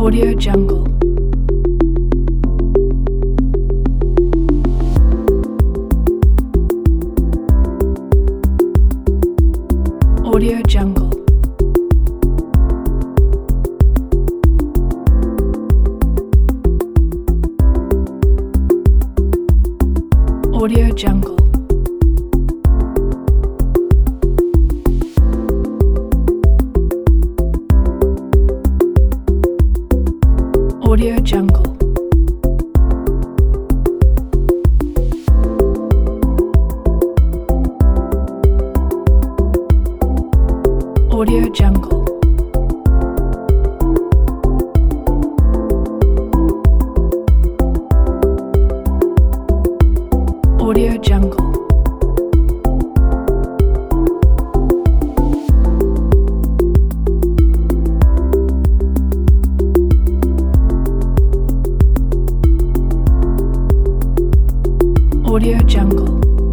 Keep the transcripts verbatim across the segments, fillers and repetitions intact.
Audio Jungle. Audio Jungle. Audio Jungle. Audio Jungle. Audio Jungle. Audio Jungle. Audio Jungle.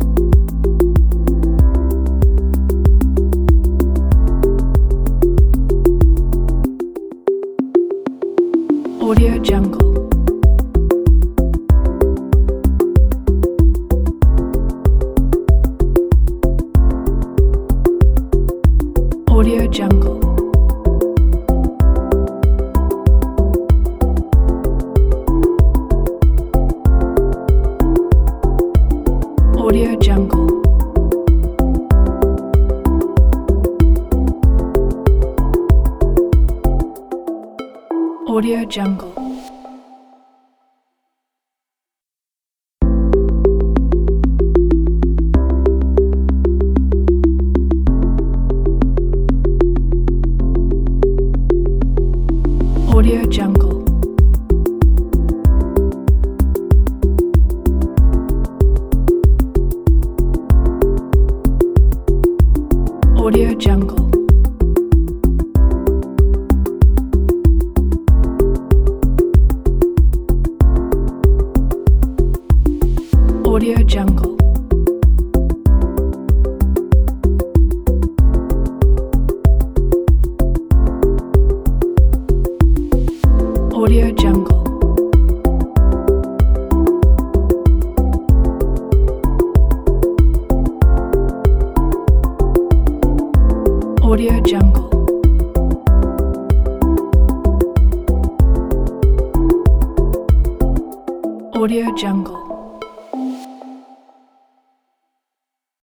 Audio Jungle. Audio Jungle. Audio Jungle. Audio Jungle. Audio Jungle. Audio Jungle. Audio Jungle. Audio Jungle. Audio Jungle. Audio Jungle.